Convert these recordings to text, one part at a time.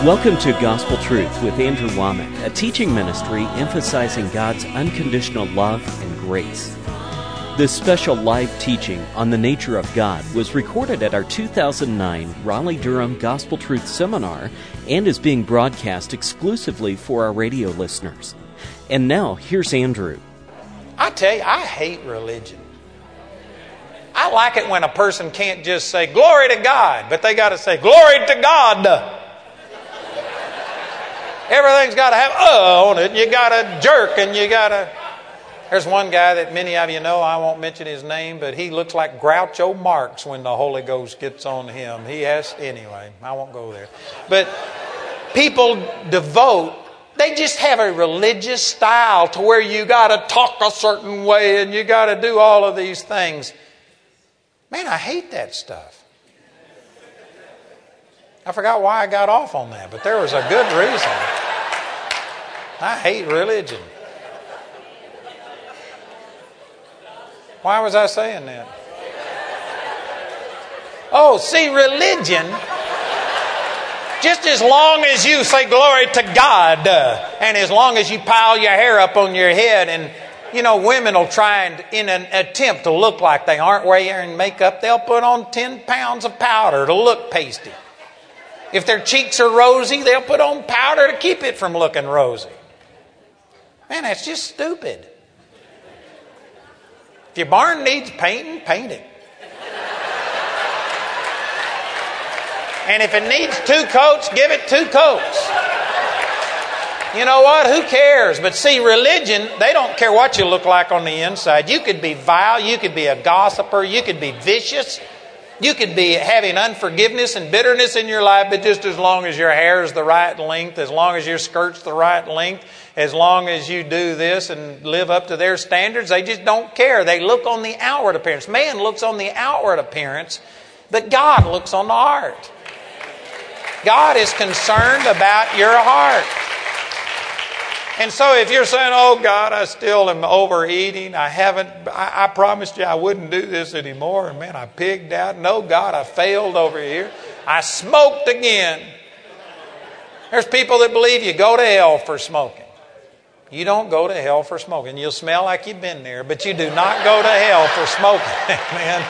Welcome to Gospel Truth with Andrew Womack, a teaching ministry emphasizing God's unconditional love and grace. This special live teaching on the nature of God was recorded at our 2009 Raleigh-Durham Gospel Truth Seminar and is being broadcast exclusively for our radio listeners. And now, here's Andrew. I tell you, I hate religion. I like it when a person can't just say, glory to God, but they got to say, glory to God. Everything's got to have on it. You got to jerk and you got to... There's one guy that many of you know, I won't mention his name, but he looks like Groucho Marx when the Holy Ghost gets on him. He has... Anyway, I won't go there. But people devote... They just have a religious style to where you got to talk a certain way and you got to do all of these things. Man, I hate that stuff. I forgot why I got off on that, but there was a good reason. I hate religion. Why was I saying that? Oh, see, religion, just as long as you say glory to God, and as long as you pile your hair up on your head, and, you know, women will try and, in an attempt to look like they aren't wearing makeup, they'll put on 10 pounds of powder to look pasty. If their cheeks are rosy, they'll put on powder to keep it from looking rosy. Man, that's just stupid. If your barn needs painting, paint it. And if it needs 2 coats, give it 2 coats. You know what? Who cares? But see, religion, they don't care what you look like on the inside. You could be vile. You could be a gossiper. You could be vicious. You could be having unforgiveness and bitterness in your life, but just as long as your hair is the right length, as long as your skirt's the right length, as long as you do this and live up to their standards, they just don't care. They look on the outward appearance. Man looks on the outward appearance, but God looks on the heart. God is concerned about your heart. And so if you're saying, oh God, I still am overeating, I promised you I wouldn't do this anymore, and man, I pigged out. No, God, I failed over here. I smoked again. There's people that believe you go to hell for smoking. You don't go to hell for smoking. You'll smell like you've been there, but you do not go to hell for smoking, man.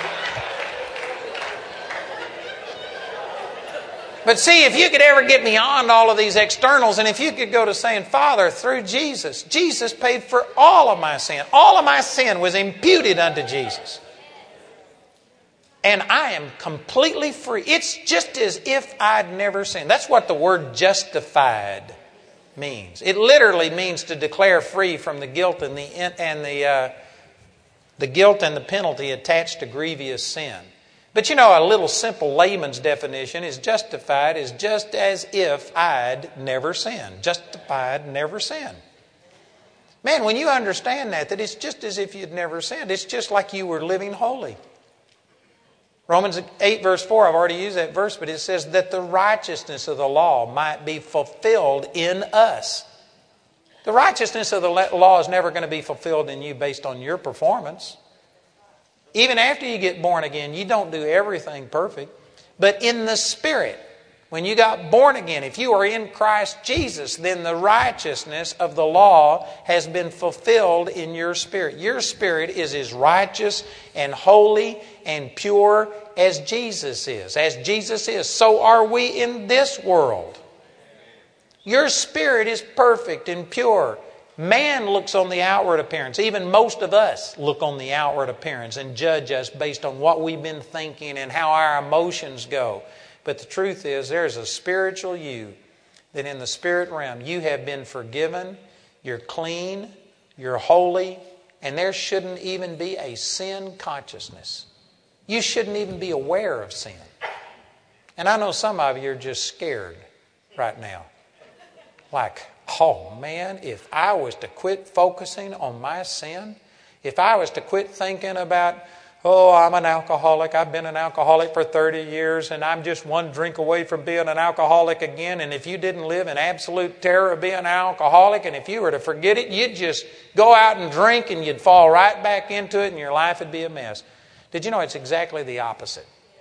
But see, if you could ever get beyond all of these externals, and if you could go to saying, Father, through Jesus, Jesus paid for all of my sin. All of my sin was imputed unto Jesus. And I am completely free. It's just as if I'd never sinned. That's what the word justified means. It literally means to declare free from the guilt and the guilt and the penalty attached to grievous sin. But you know, a little simple layman's definition is justified is just as if I'd never sinned. Justified, never sinned. Man, when you understand that it's just as if you'd never sinned. It's just like you were living holy. Romans 8 verse 4, I've already used that verse, but it says that the righteousness of the law might be fulfilled in us. The righteousness of the law is never going to be fulfilled in you based on your performance. Even after you get born again, you don't do everything perfect. But in the Spirit, when you got born again, if you are in Christ Jesus, then the righteousness of the law has been fulfilled in your spirit. Your spirit is as righteous and holy and pure as Jesus is. As Jesus is, so are we in this world. Your spirit is perfect and pure. Man looks on the outward appearance. Even most of us look on the outward appearance and judge us based on what we've been thinking and how our emotions go. But the truth is, there's a spiritual you that in the spirit realm you have been forgiven, you're clean, you're holy, and there shouldn't even be a sin consciousness. You shouldn't even be aware of sin. And I know some of you are just scared right now. Like, oh man, if I was to quit focusing on my sin, if I was to quit thinking about, oh, I'm an alcoholic, I've been an alcoholic for 30 years and I'm just one drink away from being an alcoholic again, and if you didn't live in absolute terror of being an alcoholic, and if you were to forget it, you'd just go out and drink and you'd fall right back into it and your life would be a mess. Did you know it's exactly the opposite?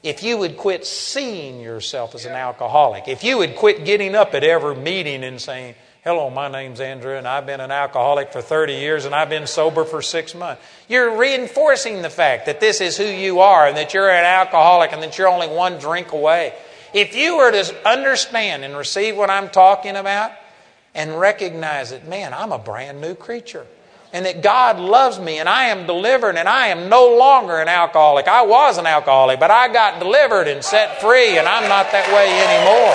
if you would quit seeing yourself as an alcoholic, if you would quit getting up at every meeting and saying, hello, my name's Andrew, and I've been an alcoholic for 30 years, and I've been sober for 6 months. You're reinforcing the fact that this is who you are, and that you're an alcoholic, and that you're only one drink away. If you were to understand and receive what I'm talking about, and recognize that, man, I'm a brand new creature, and that God loves me, and I am delivered, and I am no longer an alcoholic. I was an alcoholic, but I got delivered and set free, and I'm not that way anymore.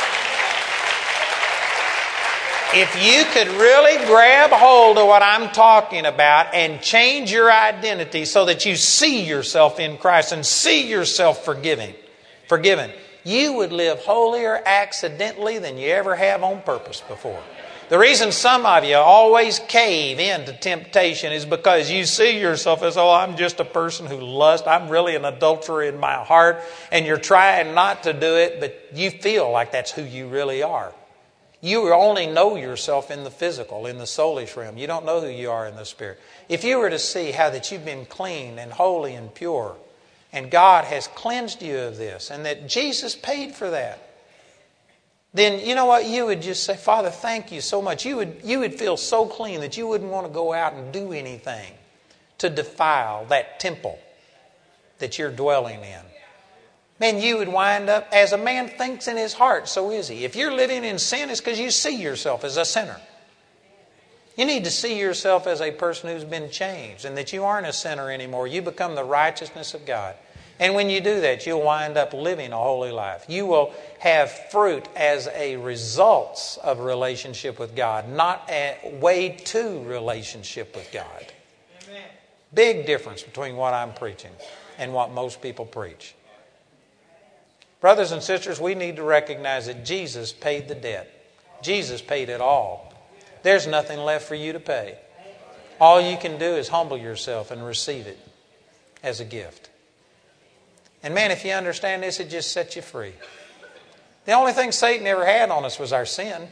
If you could really grab hold of what I'm talking about and change your identity so that you see yourself in Christ and see yourself forgiven, you would live holier accidentally than you ever have on purpose before. The reason some of you always cave into temptation is because you see yourself as, oh, I'm just a person who lusts. I'm really an adulterer in my heart. And you're trying not to do it, but you feel like that's who you really are. You only know yourself in the physical, in the soulish realm. You don't know who you are in the spirit. If you were to see how that you've been clean and holy and pure, and God has cleansed you of this, and that Jesus paid for that, then you know what? You would just say, Father, thank you so much. You would feel so clean that you wouldn't want to go out and do anything to defile that temple that you're dwelling in. Man, you would wind up, as a man thinks in his heart, so is he. If you're living in sin, it's because you see yourself as a sinner. You need to see yourself as a person who's been changed and that you aren't a sinner anymore. You become the righteousness of God. And when you do that, you'll wind up living a holy life. You will have fruit as a result of a relationship with God, not a way to relationship with God. Amen. Big difference between what I'm preaching and what most people preach. Brothers and sisters, we need to recognize that Jesus paid the debt. Jesus paid it all. There's nothing left for you to pay. All you can do is humble yourself and receive it as a gift. And man, if you understand this, it just sets you free. The only thing Satan ever had on us was our sin.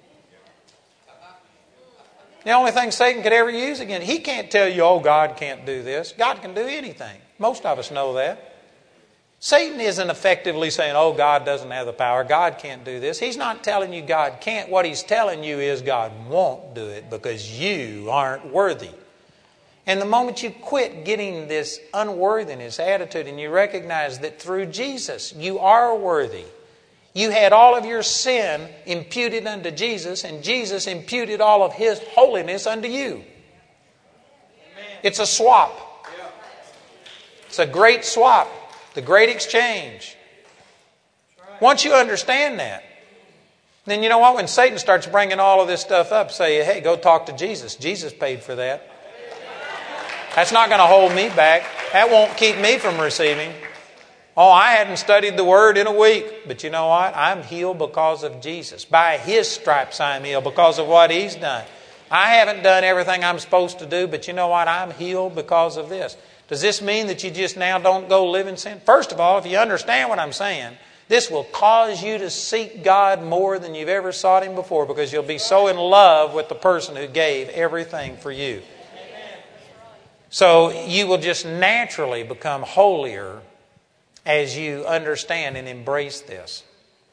The only thing Satan could ever use again. He can't tell you, oh, God can't do this. God can do anything. Most of us know that. Satan isn't effectively saying, oh, God doesn't have the power. God can't do this. He's not telling you God can't. What he's telling you is God won't do it because you aren't worthy. And the moment you quit getting this unworthiness attitude and you recognize that through Jesus you are worthy. You had all of your sin imputed unto Jesus, and Jesus imputed all of His holiness unto you. It's a swap. It's a great swap. The great exchange. Once you understand that, then you know what? When Satan starts bringing all of this stuff up, say, hey, go talk to Jesus. Jesus paid for that. That's not going to hold me back. That won't keep me from receiving. Oh, I hadn't studied the Word in a week. But you know what? I'm healed because of Jesus. By His stripes I'm healed because of what He's done. I haven't done everything I'm supposed to do, but you know what? I'm healed because of this. Does this mean that you just now don't go live in sin? First of all, if you understand what I'm saying, this will cause you to seek God more than you've ever sought Him before, because you'll be so in love with the person who gave everything for you. So you will just naturally become holier as you understand and embrace this.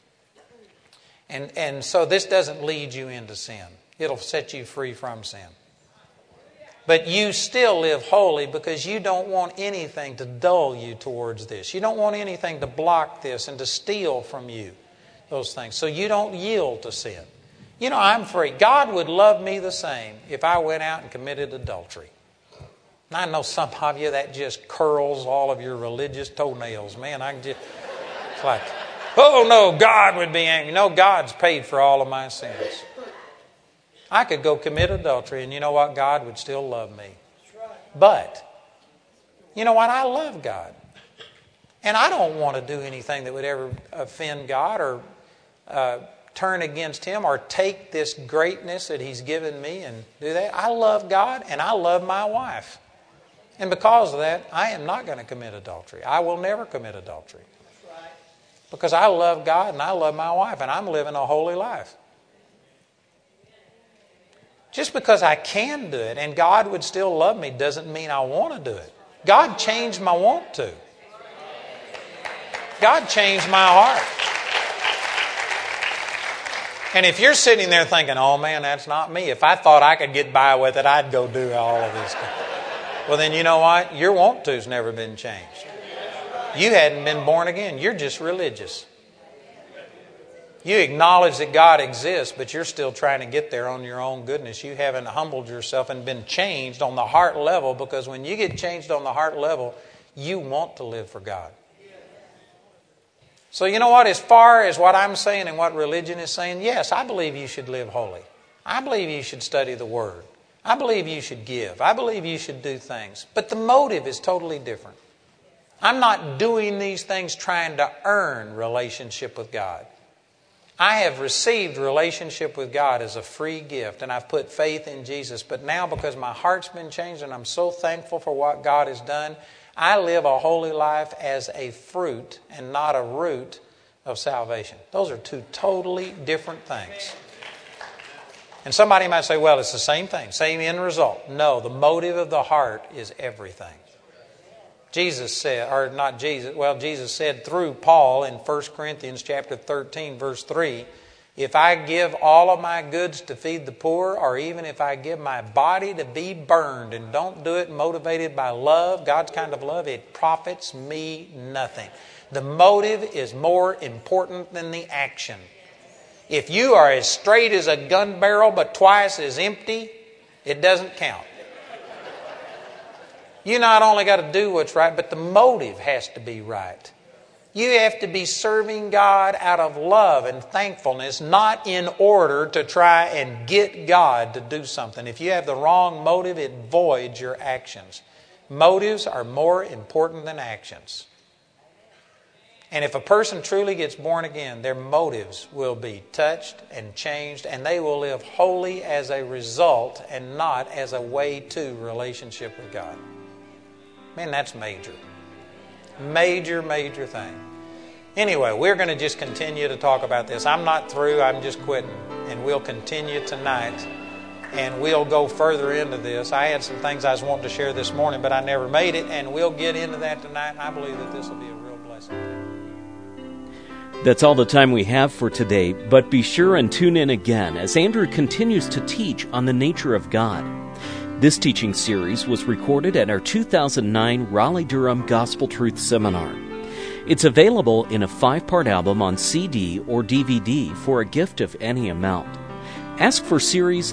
And so this doesn't lead you into sin. It'll set you free from sin. But you still live holy because you don't want anything to dull you towards this. You don't want anything to block this and to steal from you those things. So you don't yield to sin. You know, I'm free. God would love me the same if I went out and committed adultery. And I know some of you that just curls all of your religious toenails. Man, it's like, oh no, God would be angry. No, God's paid for all of my sins. I could go commit adultery, and you know what? God would still love me. But, you know what? I love God. And I don't want to do anything that would ever offend God or turn against Him or take this greatness that He's given me and do that. I love God, and I love my wife. And because of that, I am not going to commit adultery. I will never commit adultery. Because I love God and I love my wife, and I'm living a holy life. Just because I can do it and God would still love me doesn't mean I want to do it. God changed my want to. God changed my heart. And if you're sitting there thinking, oh man, that's not me. If I thought I could get by with it, I'd go do all of this stuff. Well, then you know what? Your want to's never been changed. You hadn't been born again. You're just religious. You acknowledge that God exists, but you're still trying to get there on your own goodness. You haven't humbled yourself and been changed on the heart level, because when you get changed on the heart level, you want to live for God. So you know what? As far as what I'm saying and what religion is saying, yes, I believe you should live holy. I believe you should study the Word. I believe you should give. I believe you should do things. But the motive is totally different. I'm not doing these things trying to earn relationship with God. I have received relationship with God as a free gift, and I've put faith in Jesus. But now, because my heart's been changed and I'm so thankful for what God has done, I live a holy life as a fruit and not a root of salvation. Those are two totally different things. And somebody might say, well, it's the same thing, same end result. No, the motive of the heart is everything. Jesus said, or not Jesus, well, Jesus said through Paul in 1 Corinthians chapter 13, verse 3, if I give all of my goods to feed the poor, or even if I give my body to be burned and don't do it motivated by love, God's kind of love, it profits me nothing. The motive is more important than the action. If you are as straight as a gun barrel but twice as empty, it doesn't count. You not only got to do what's right, but the motive has to be right. You have to be serving God out of love and thankfulness, not in order to try and get God to do something. If you have the wrong motive, it voids your actions. Motives are more important than actions. And if a person truly gets born again, their motives will be touched and changed, and they will live wholly as a result and not as a way to relationship with God. Man, that's major. Major, major thing. Anyway, we're going to just continue to talk about this. I'm not through. I'm just quitting. And we'll continue tonight. And we'll go further into this. I had some things I was wanting to share this morning, but I never made it. And we'll get into that tonight. And I believe that this will be a real blessing. That's all the time we have for today. But be sure and tune in again as Andrew continues to teach on the nature of God. This teaching series was recorded at our 2009 Raleigh-Durham Gospel Truth Seminar. It's available in a 5-part album on CD or DVD for a gift of any amount. Ask for series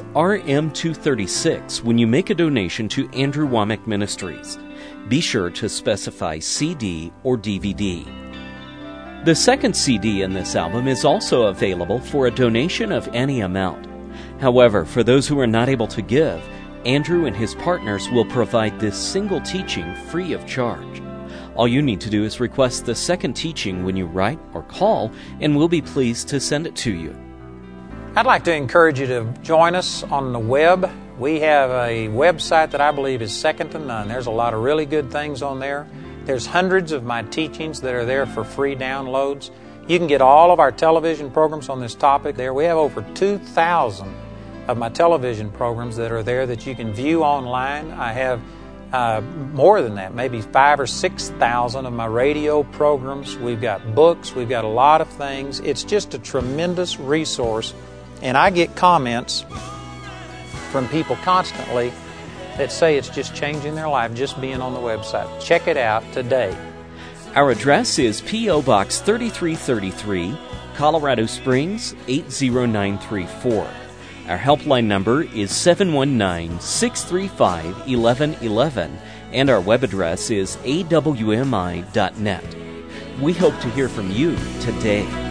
RM236 when you make a donation to Andrew Wommack Ministries. Be sure to specify CD or DVD. The second CD in this album is also available for a donation of any amount. However, for those who are not able to give, Andrew and his partners will provide this single teaching free of charge. All you need to do is request the second teaching when you write or call, and we'll be pleased to send it to you. I'd like to encourage you to join us on the web. We have a website that I believe is second to none. There's a lot of really good things on there. There's hundreds of my teachings that are there for free downloads. You can get all of our television programs on this topic there. We have over 2,000 of my television programs that are there that you can view online. I have more than that, maybe 5,000 or 6,000 of my radio programs. We've got books. We've got a lot of things. It's just a tremendous resource. And I get comments from people constantly that say it's just changing their life just being on the website. Check it out today. Our address is P.O. Box 3333, Colorado Springs 80934. Our helpline number is 719-635-1111, and our web address is awmi.net. We hope to hear from you today.